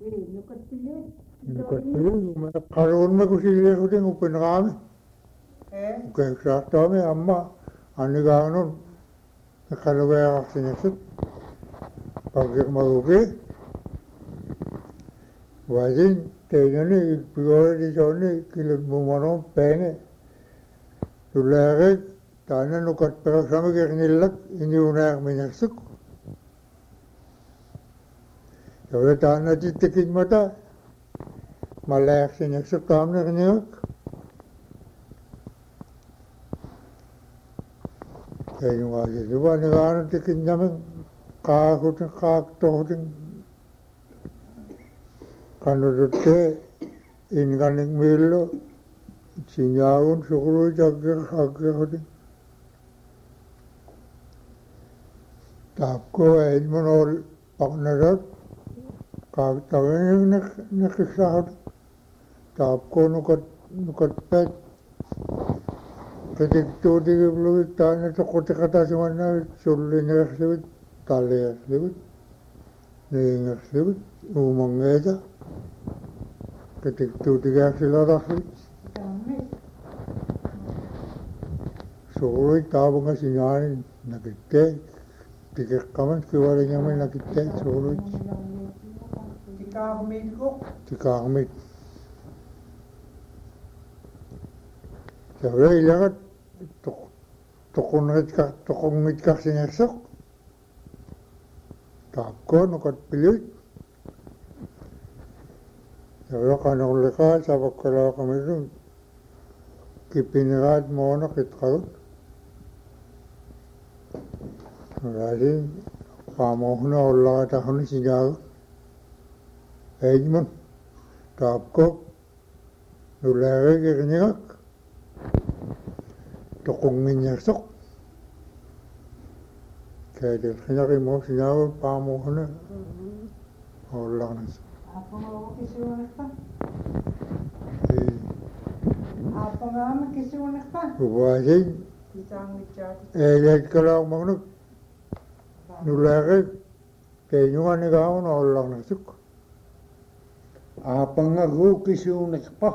Nukatpilu, karoon kusilia kuting upenrami. Keksahtame amma anigaanun kalawayaqarsinisut pagirmarugi wajin teynani ikpigorisoni kilumumano pene tularit taana nukatpirassamigirnillak iniunaarminassuk tawla taana tittikimata malaaqsinassuk taamnirniak Kayungaji juga negara tikin jamin kakutin kaktotin kanudute inganing milo sinyaun sukuru jagir hagirin tapko ilmunol paknarat kaktawin nakisahad tapko nukat pet Ketika dia belum tanya cokot kata semana sullinya sebut tali sebut nengar sebut umang aja ketika dia silara sebut soalnya tahu nggak sih nyari nak kita tiga kaman keluarnya mana nak kita soalnya tiga amit Soalnya ilangat tokongit sinasok tapko nukat pilit Soalnya kanulika sabak kala kami rin kipinirad mo na kitkarot Soalnya pamoh na ulang tahun sinyago Edmund tapko nulari kirningak Tokongnya sok, kayak kenyakin mau sinyawa pamuhnya orang nasi. Apa mau kisuanak pa? Apa nggak kisuanak pa? Buasin, lihat kalau mangnut, nulari kenyuan ni kau orang nasi. Apa nggak kisuanak pa?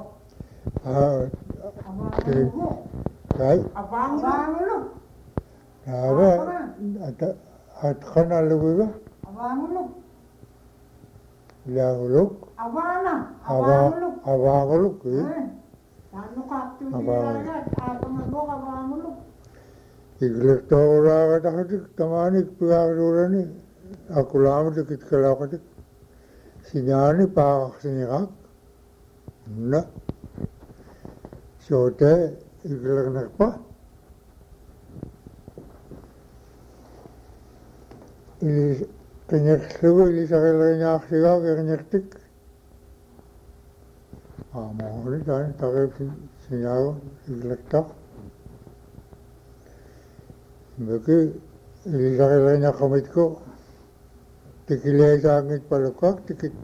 Right? Abang lu. Apa? Atkan alu Abang lu. Lalu. Abang lu. Abang lu. Anu kaptu dia apa nggo abang lu. Iglek tora kata hati tamani piarurani. Aku lama dikit kelakati. Sinyani pak sinyak. Nah. Sote iglek nakpa. Ili kenyak sebu ili sakal kenyak siga kenyak tik. Mohon dan takip sinyago iglek tak. Bagi ili sakal kenyak kamit ko. Tikilay sangit palukak tikit.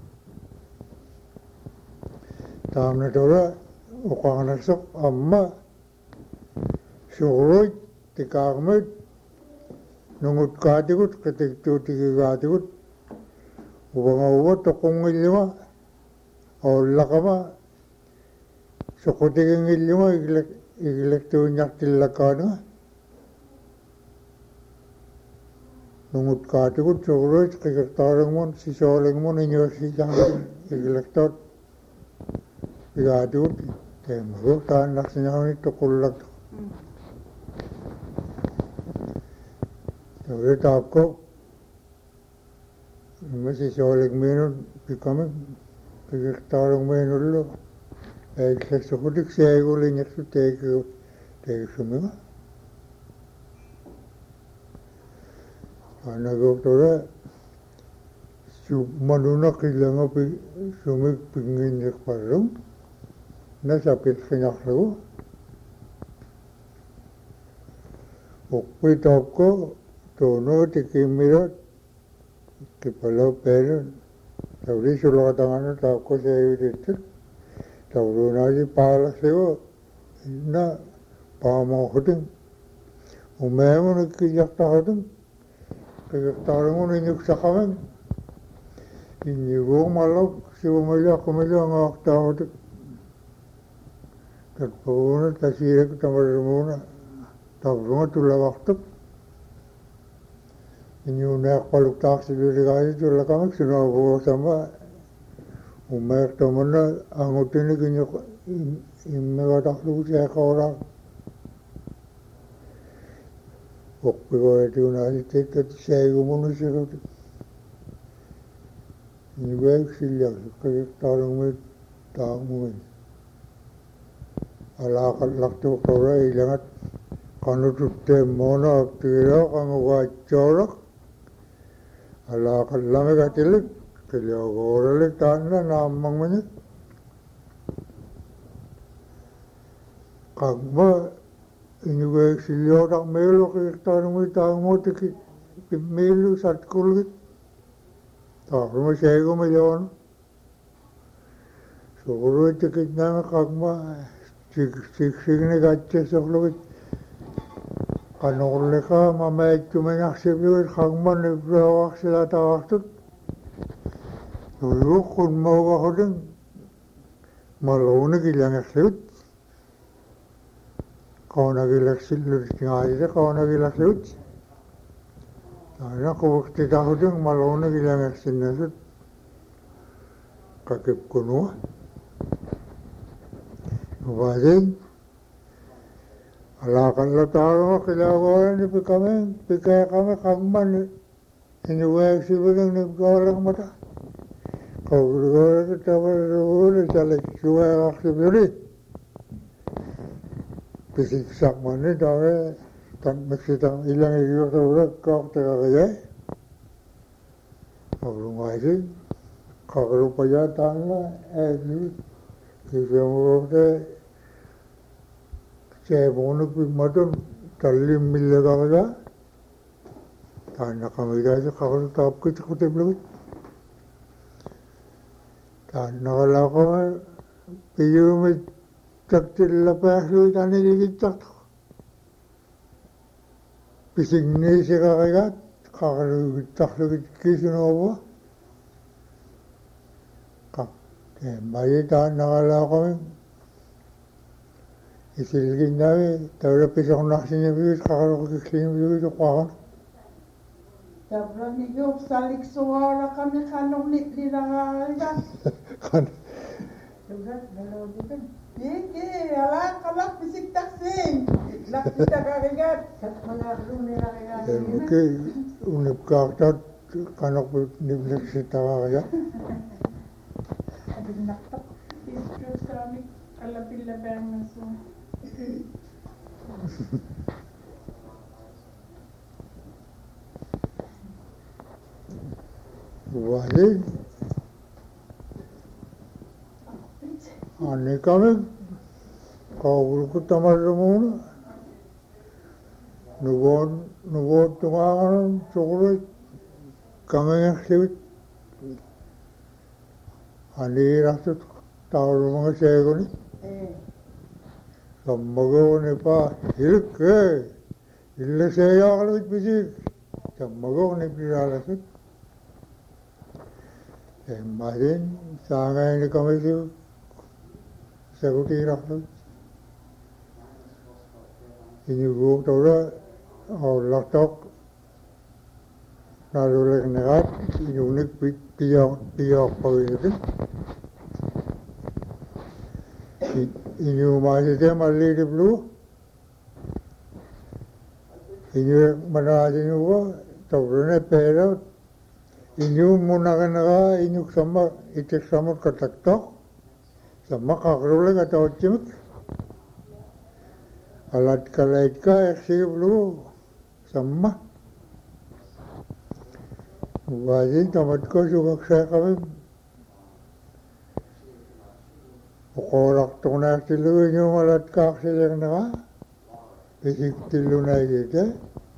Tamna tola ukang nasok amma. Suruj tikakmet nungut katikut ketiktu tikikatikut ubang tokong ilima olla kama sokotiking ilima iglek tunyak tilakana nungut katikut suruj kikaktarang mon sisoling mon inyosi jangin iglek tot ikatikut temuruk taan laksinyawan itukulak Soalnya takut masih soalnya minum becoming tarung minum lo sesuatu saya boleh nyatu take semua anak doktor manuna kilang api sumik pingin nyekparung nasapit kenyak lo Ukpi takut Tono tikimirat kipalo pero tawri sulatan tako saya itu tawru nasi pala sewa na pamo huting umemu kiyak tahuding kiyak tahuding nyuk sakaman Inigo malok sibumila kumila ngaktaot. Tatpuna tasirek tamarumuna tavrunga tulawaktup. Inyunak paluk taksi dirigasi tulakamik sinago sama umek tamana angutini kinyok immegataklu sekora. Okpigo eti unasi tekat seigumunu sirut. Inyuak silyak kaya tarungmi taangmuin. Alakat laktu kora ilangat kanututte mona aktiira kangugachorak. Alakat lamegatilik kiliogoralik tanna namangmani. Kagma inyuak silyorak melo kaya tarungmi taangmutiki melo satkulgit. Tavruma seigum ilan. Suguru tikit nama kagma signe gatche soklugit. Kanurlika mamaittumenak sibluit kagma nibrawak sila tawaktut. Yuyuk kunmoga hoding malaunik ilangak sibit. Kaunagilak silur singaida kaunagilak sibit. Tana kubukti tahuding malaunik ilangak sinasut. Kakip kunua. Wajib alakan lo taruh kilagoran ni pikai kami kagman ini wajib sibling ni goreng mata kau goreng kita berdoa calik cuai aksi beri pisik sak mana tahu tak mesti tak hilang itu terus kau terkaya kau wajib kau rupanya tanah ini kita mula Cebonuk bimadun talim milaga tanah kami dah sekarang tak kita kutip lagi tanah kalau kami piyu mit caktil lepas lu tanah lagi cak pising ni sekarang kalau tak lagi kisah apa kah bayi tanah kalau kami isilgin namin, tayo pisang nakasinya biyos, kakalakikisin biyos yung kwakan. Dabra ni Yop, salik suwara kami kanong litlirangariga. Kan? Lugat, dalaw dito. Yiki, alang kalak bisik taksing. Lakita karigat. Kat malakong nilarigat. Oke, unip kaktat, kanak niblik si takakaya. Abing naktak. Istrus kami, kalapil-labang na so. Wajib ane kami kau tamar muna nubod tungangan sukulit kami ngasibit ane rasut tawar mga sego ni Sammago ne pa hilk illa seyagalvit bisik sammago ne piralasut emmarin sangay ni kamisi saguti raklut inyuguk tawra aw laktok narulek negat inyunik piyok pawitin Inyu masih mali di blue, inyu mana aja inyu tahu pera, inyu munakan naga inyu sama itik sama kataktok, sama kakrule kata ocimik, alat kalait ka eksi blue sama, wajib tamat ko juga saya kami. Korak tunai tilu inyu malat kak silang naga, bisik tilu naik itu,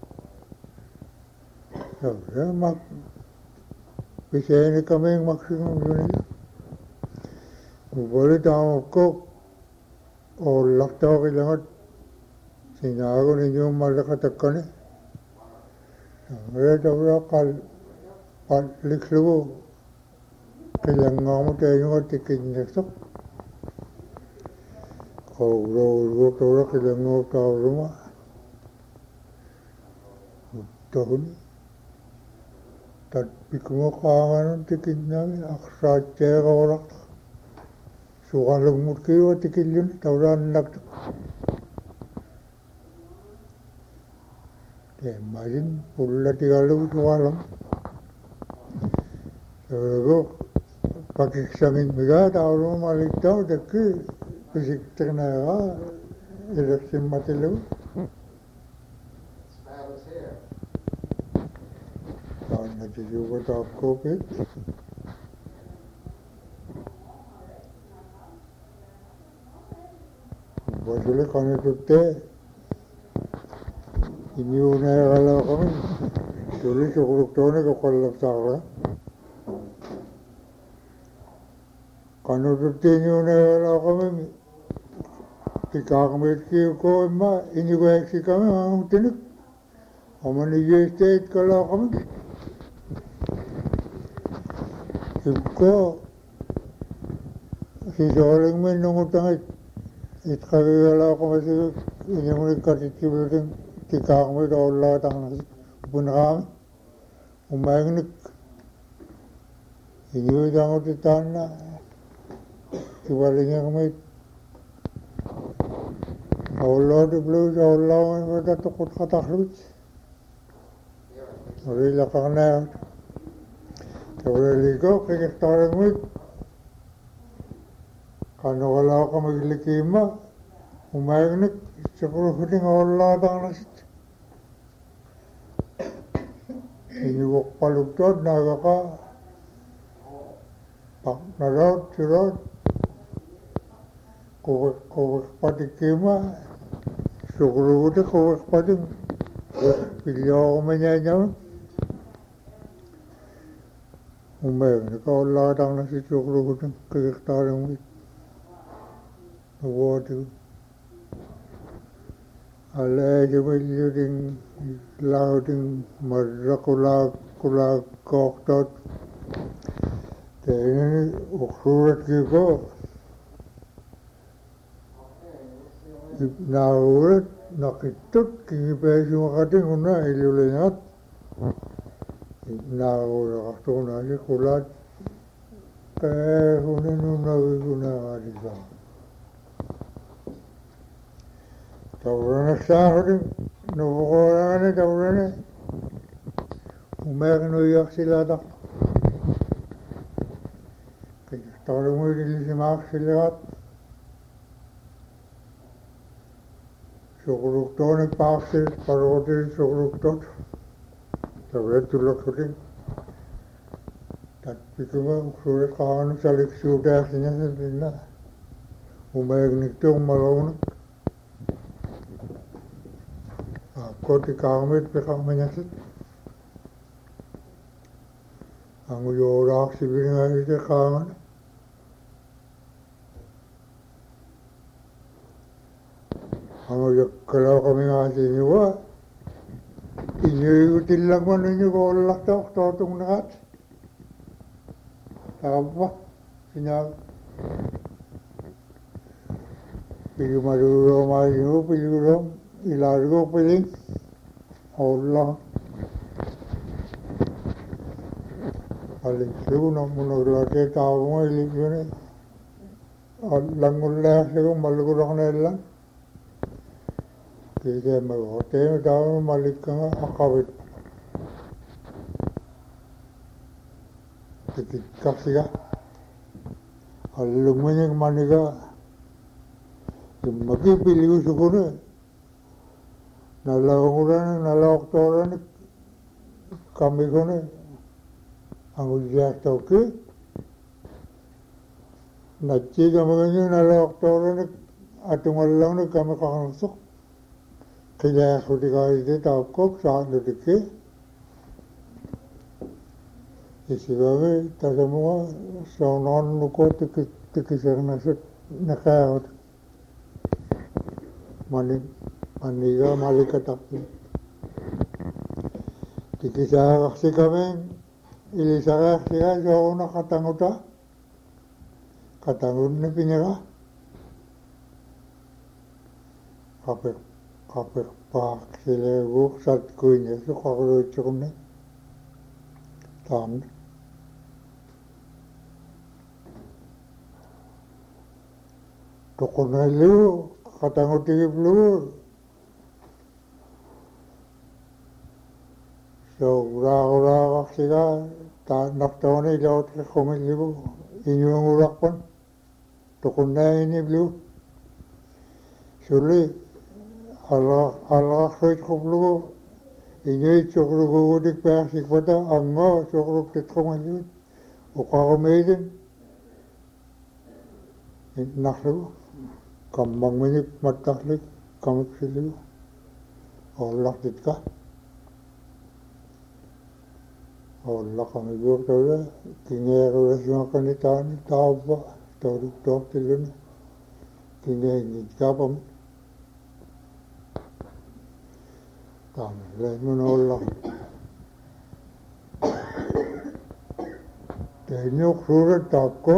so mak bisa ini kami yang maksimum ini, boleh tahu kok, orang tahu kilangat, sehingga aku inyu malat katakan ni, saya tahu kal, liklu, Kilangamu tayo tikinyasak. Kauro tora kilangamu tauruma. Tahun. Tat pikmo kangan tikinyami aksatya kaurak. Sukalang mutkiwa tikilyun tauran naktak. Imagine pulla tigalu sukalang. So pakisangin biga tauruma maliktaw dekki pisiktak na ka election matilaw. Najujubat आपको पे बजले खाने टूटते इन्हीं उन्हें वाला कम चोरी चोरुक्तोने को कल लगता है खाने टूटते इन्हीं उन्हें वाला कम टिकाक में की को इम्मा इन्हीं को एक सिक्का में हम तेरे हमने ये स्टेट कला कम इसको सिजोलिंग में नंगुता है इसका भी वाला को वैसे इन्होंने कटी की बिल्डिंग टिकाक में डॉलर ताना बुनाम उम्मीद इन्हीं जांगो तिताना कि वालियां में डॉलर डिप्लोय डॉलर में बता तो कुछ खाता है और ये लगाना है Taureligo que estaban muy cuando la como le quema un magnet seguro que tengo la danas y yo paluctor naga pa nada tiro ko pati quema seguro que ko pati pillo mañana Umay, ko Allah tang si chokro ko tang kektaring mit. Water. Allah jemil louding marakula kula koktot. Then ukhurat ki ko. Na urat nakitut ki pesu makating una ilulengat. Now, after I could not pay who knew no Taurana Sahari, no Horana, Taurana, who make no Yaxilada. Starting with the Maxilat, Sokurutonic passes, Parotis, Sokurutot. The red to look at it. That became a cruel car and select shoot as in a who magneto Malone. Got the carmet becoming at it. And we all actually being at the carmen. And we are coming out in you were. Inyo tilang man ninyo ko lakta totong nakat. Apa? Sinyal. Pilih maduro mayu pilih rom ilargo pilih. Allah. Paling siu namun lagi tahu mo ilik yun. Langullah siu malugurang nela. Kaya mag-hotel daw malik ka nga akawit. Tikikak siya. Halung mo niyang maniga. Yung magpipiliw sa kuna. Nalawak tora kami ko na. Ang udyasta ko. Nachiga mga nyo nalawak tora atong alaw na kami kakanusok. Kaya ako dikait ako sa dike. Isigawe tasamu sonon ko tikisar na sa nakayot. Maniga malikatak. Tikisar kasi kami ilisara siya sa una katanguta. katangun na pinira. Kapek pak sila guk sat kuinya so kakaro chukne. Tam. Tukuna lu katangun tigip lu. So ura siga ta naftawani laut ke kumil libu inyong urakpan tukuna ini blu suli ala khit kublu inyoy chokru gudik pasik pada anga chokru kit kumil libu ukakumidin naklu kambang minip mataklik kamik silibu Allah ditka Allah kami berkata, tinggal orang semua kini tahu apa, tahu tilun, tinggal ini kapam, kami lain Allah. Tanya surat takko,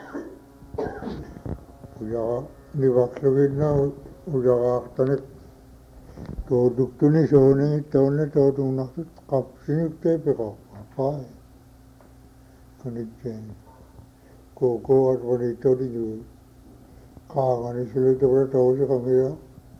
udah ni waktu na udah tanik, tahu tu ni soalnya tahu tu nak kap sini tepek Hai, kanijen. Koko at wanito di ju. Kangani sila ito para tao sa kamera.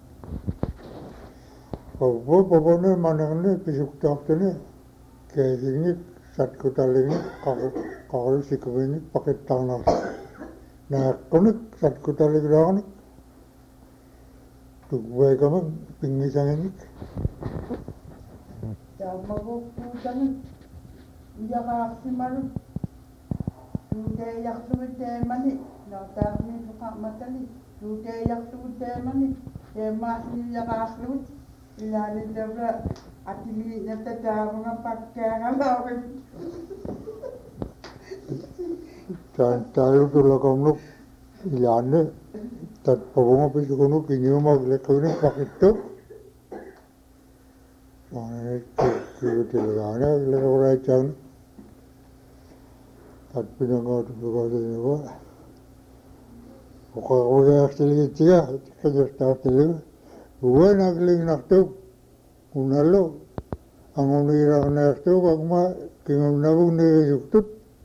Pagpo na manang na pisuk takto na. Kaya singit sat ko taling kakal sikawin pakit tangnak. Na konik sat ko taling ranik. Tugbay ka man pingisan inik. Sama ko putan. Iyaka simaru. Tude yak tude mani. Nautami suka matali. Tude yak tude mani. Mas ni yaka aslut. Ilani dabra atili natata mga pagkakalawan. Tayo tulakam ilani. Tat pabunga pisikuno kinyo maglekawin pakito. Kaya tilagana ilakaw chan. At pinangaw tulakam nyo. Ukakawin aktiligit siya. Kaya aktiligit. Buwan nagling naktok. Unalo. Ang unirang naktok. Ang kingunabong niliyuktut.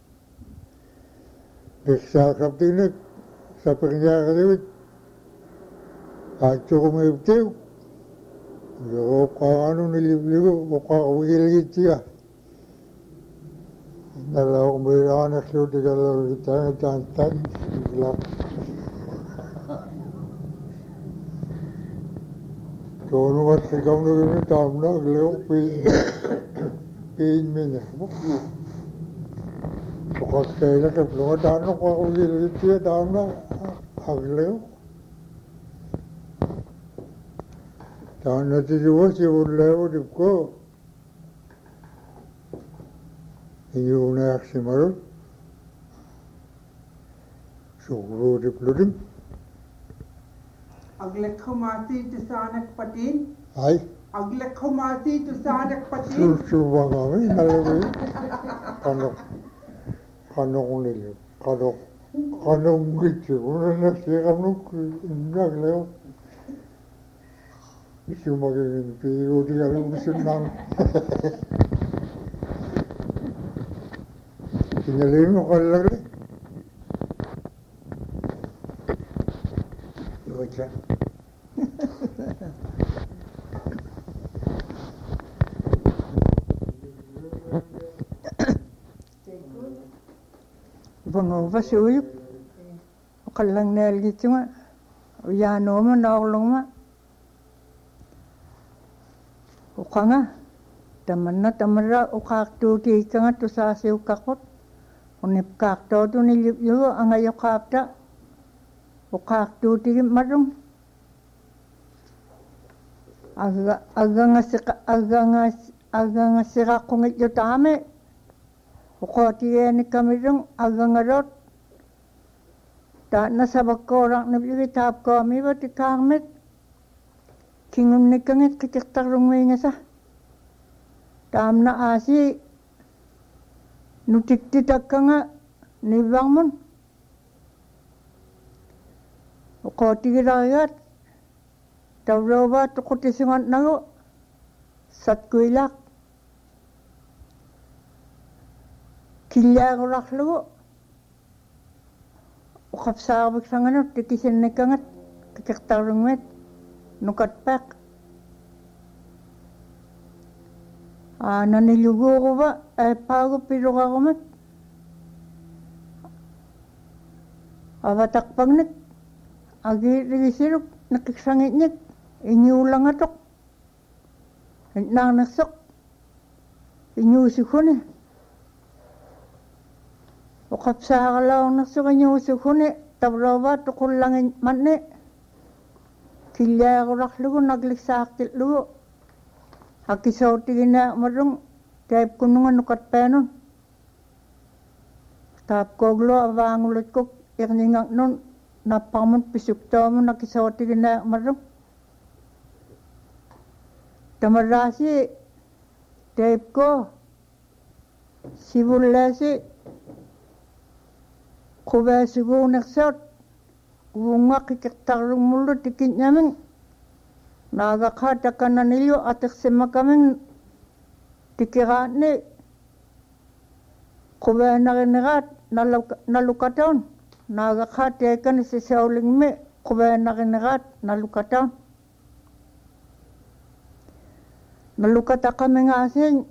Nagsakap tinik. Sa pagkakaliwit. At sukumibtiw. Yung ano nilibligo. Ukakawin siya. Dalaw kumira na siya. Dalaw kita. Tantan. Bigla. Doon wat sigam na gini tamna aglaw pain min Sukat kaya sa plunga dano ko ako gilit siya tamna aglaw. Tamna tisiwa siya ulay dip ko. Iyo na yak si marot. Sugro dip ludim. Aglek khumati tu sanak patin. Ay. Aglek khumati tu sanak patin. Surba kami nalawi. Kanong nili. Kanong gitsi. Una nasi kanong naglaw. Isi magiging piyo di kami usunang. Tingalin mo kalagay. Iwacha. Bango vasuyup. Kalang nel gitu mah. Uyano mah nolong mah. Ukanga. Tamara ukak tu di kanga tu sasi ukakot. Unip kak to tu nilip yu angay ukapta. Ukak tu di marung. Aga nga sira kungit yu tame. Ukoti ni kamirung aga nga rot. Ta nasabak ko orang nabili tap kami ba ti kamit. Kingun ni kangit kicik tarung may nga sa. Tam na asi. Nutik titak ka nga. Nibang mon. ko tigiragat tawroba to kotisingan nago sat kuilak kilya gorak lugo ukapsa biksanganot tikisin nekangat kiktarungmet nukat pak nanilugo ko ba pago piruga komat abatak pagnet agi rigisiruk nakiksangitnik inyulang atok nang nasok inyusikune ukapsa kalaw nasok inyusikune tabroba tukulangin manne kilya gorak lugo nagliksaaktit lugo akisautigina marung taip kunungan nukat penon tap koglo avangulot kok irningak non napamun pisuktamu nakisautigina marung tamarasi taip ko sibulasi kubasigu naksat unga kikiktarung mulut dikit nyamin nagakata kananilyo atik simakaming tikirani kuba nakinirat nalukataon nagakata kan si sauling me kuba nakinirat nalukataon nalukata kami ngasing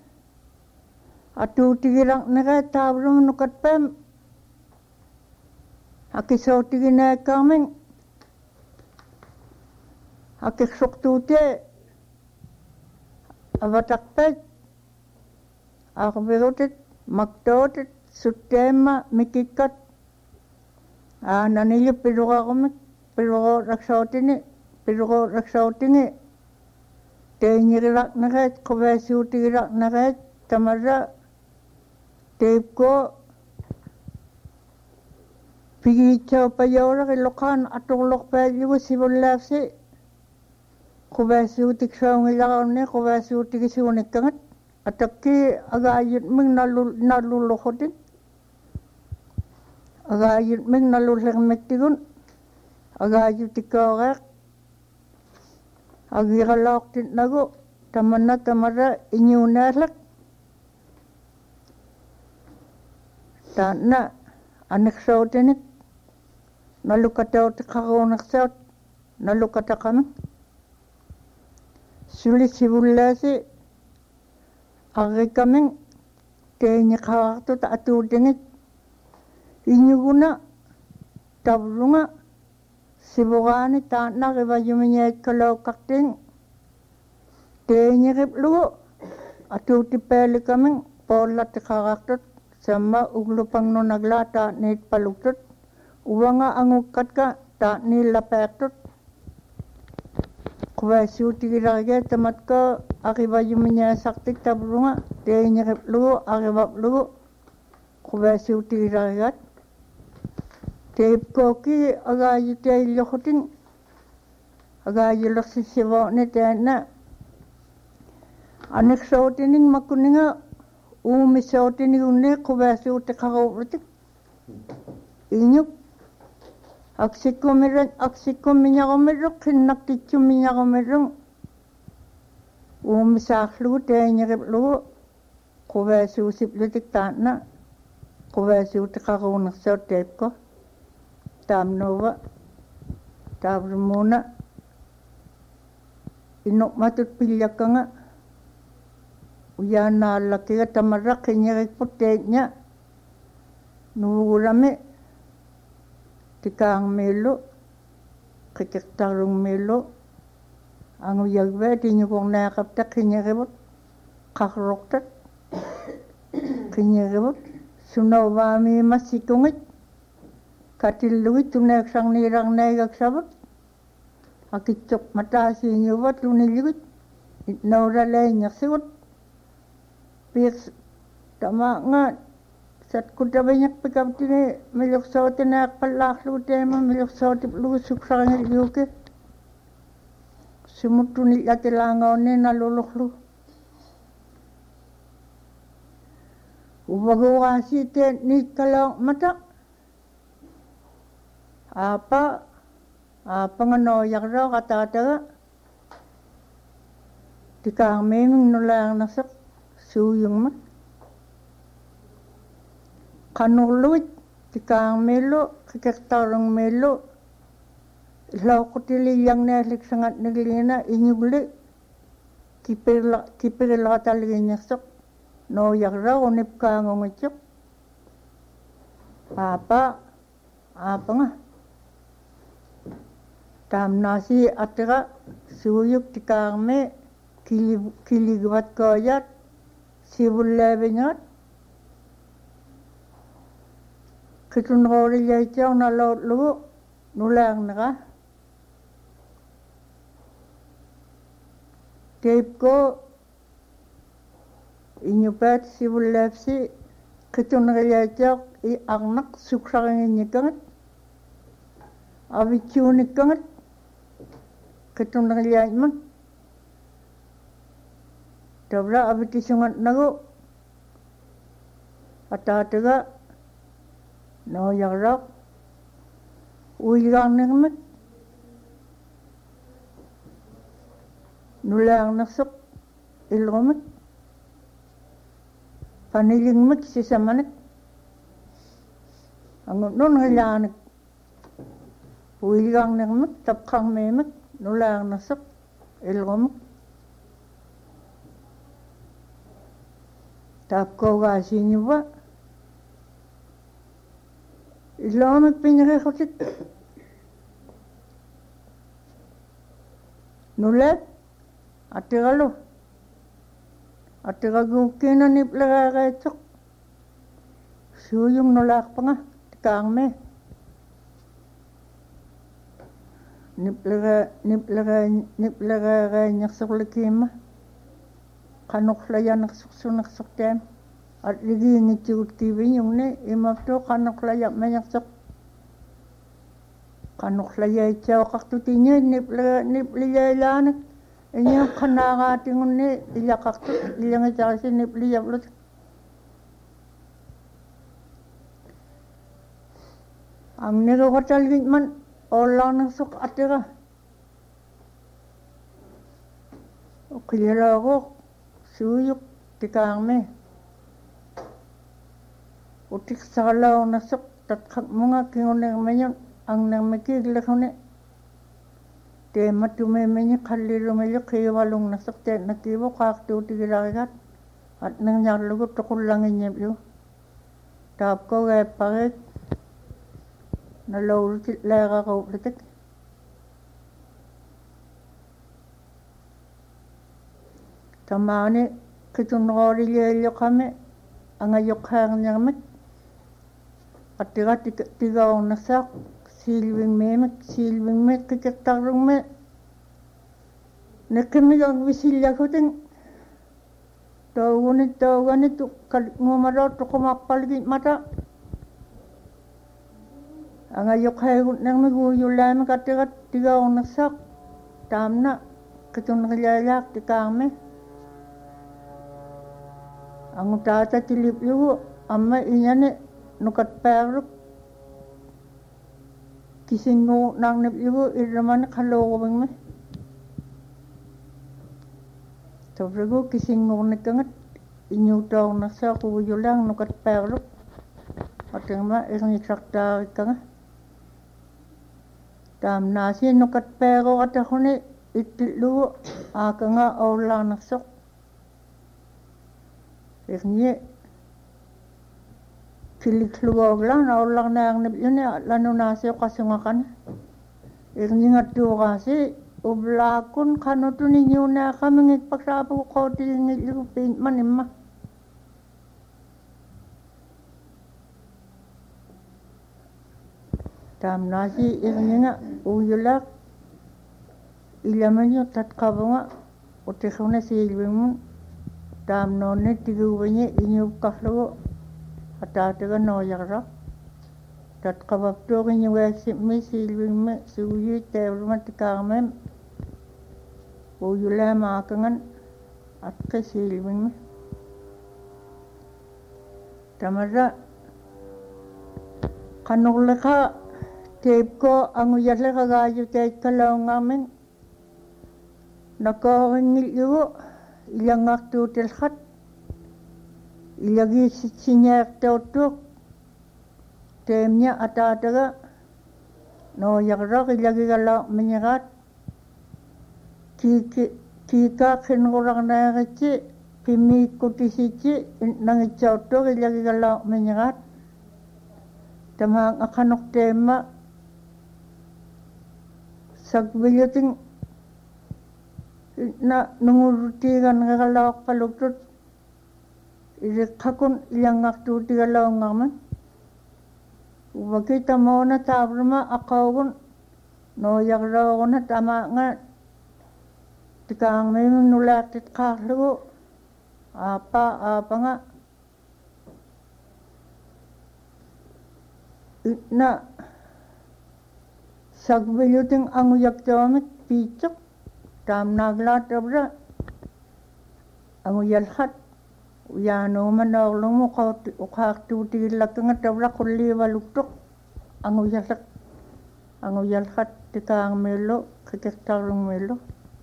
atu tikirang nirat tabrong nukat pem akisaw tikina kaming akik suktute avatakpet akbirutit maktotit sutema mikikat nanilyo piruga kumik piruga raksautini tenyirirak naret kubasiutirak naret tamara tepko pigichaw payora kilokan atulok payugo sibulasi kubasiutik saung ilakaw ne kubasiutik isiunik kangat ataki agayit ming nalulukotin agayit ming nalulekmektigun agayit ikawak agigalak tinago tamara inyunalak tana anik sautinik nalukataw tikakaw saut nalukata kami sulit sibulasi agi kaming kenya kawakto ta atudingit inyuguna tabrunga sibugani ta nakibayuminyet kalaw kakting kenya kiplugo atutipeli kaming polat tikakaktot sama uglupang no naglata nit paluktot uwanga angukat ka ta nilapektot kubasiuti kiragya tamat ka akibayuminya saktik tabrunga tenya kiplugo akibaplugo kubasiuti kiragya tep koki agayite ilokotin agayilok sisibo ni tena anik sautining makuninga umisautining unne kubasiuti kakaurutik inyuk aksikum minyakomerok kinaktichu minyakomerok umisaklu tenyakiplu kubasiu siplutik tana kubasiu tikakaunak sa tepko tamnova tabrumuna inok matut pilyak nga uyana laki ka tamarak kinyakiputenya nurame tikang melo kikiktarung melo ang uyagwe tinyukong nakapta kinyakiput kakroktat kinyakiput sunawami masikungit katiluit tunek sang nirang naigak sabot akitsok matasi nyubat tuniligit itnaura lainyak sigot piks tama nga sat kuda banyak pikap tini milok sautin nak palak lu tema milok sautin lu suksangil yuke sumutun lati langau ne nalulok lu ubagawasi te ni kalau mata apa pangano yakra kata tikang memang nulang nasak suyung mat kanuluit tikang melo kektarong melo lau kutili yang nelik sangat neglina inyugli kipirla taligi nasak no yakra onip kangong icuk apa nga tam nasi atira suyuk tikang me kiligwat koyat sibul lebengat kitun rori yaichang na laut lu nulang naka tape ko inyupat sibul lepsi kitun rori yaichang i agnak suksarang inyikangat abichunik kitun rori yaichang Tabra abiti sungat nago atataga no yarak uyang nagmat nulang nasok ilgomat panilingmat sisamanak ang nun hilanak uyang nagmat tapkang memat nulang nasok ilgomat Tapko kasi niyo ba? Ilamag pinakikotit. Nulet? Atiralo. Atiragukin na niplagagaytok. Suyong nulak pa nga. Tikang me. Niplagagay niyak sa kulikima. Kanuklaya naksuk tem at ligi ngicikut kibin yung ne imapto kanuklaya manyaksuk kanuklaya itaw kaktutinyo niplaya ilanak inyo kanakatingon ne ila kaktut ilang itasi niplaya blot ang nagakatalgit man olang naksuk atira o kaya ako suyuk tikang me utik salaw nasok tatkak mga kinguneng menyon ang nang makigla kone te matume menyo kalilo melyo kiwalong nasok te nakibo kaktu tigiragat at nang nyarlugo tukulangin niyo tap ko gaya pagit nalawulit laga ka ulitik Tamane kitun rori lelyo kami ang ayok hang nyamet atira tiga nasak silwing me kikaktarong me nakamigang bisilya ko ting tawanit tu ngumaraw to kumapalgit mata ang ayok hang nang maguyulan katira tiga nasak tamna kitun rilyak tikang me ang tata tilip yugo amma inyane nukat peruk kisingo nang nip yugo iraman kalogo bang me tabrago kisingo nakangat inyutaw nasa kubulang nukat peruk atang ma irang itrakta kanga tam nasi nukat pero atahone itlu akanga olang nasok Irnye kilikluwag lang na ulang na ang nabiyun lano nasi kasungakan. Irnye nga to kasi ublakon kano to ninyo na kami ngipagsapo ko tingin ilupin manima. Tam nasi irnye nga uyulak ilaman yung tatkabo nga utikho na si ilwin mo. Tam nonne tiguwanye inyup kahlo atataga no yakra tat kabapto kinyo wasi me silwing me suyu tewrma tikame uyula makangan at ka silwing me tamara kanukla ka Teip ko ang uyasle kagayo kahit kalaong amin. Nakaringil iyo, ilang aktutil khat. Ilagi sinyak tautuk. Temnya atataga. No yakrak ilagi kalaong menyekat. Kika kinurang na yakichi. Pimi kutisichi. Nangitsautuk ilagi kalaong menyekat. Tamang akanok tema. Sagbiyating na nungurutigan nga kalawak palugtut irikakun ilang aktuti kalaw ngaman wakita mo na tabrama akawun no yakraw ko na tama nga tikang may nulatit kaklo apa nga na sagbiyating ang uyak tawamit picok tam naglat abra ang uyalhat uyano manawlong mo ukaktuti lakang abra kulli waluktok ang uyalhat tikang melo kakektarong melo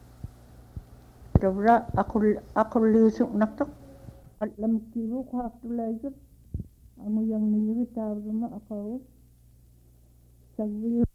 abra akullisok naktok at lamkibo ukaktulaykot ang uyang niligi tabrama akaw sagbiyo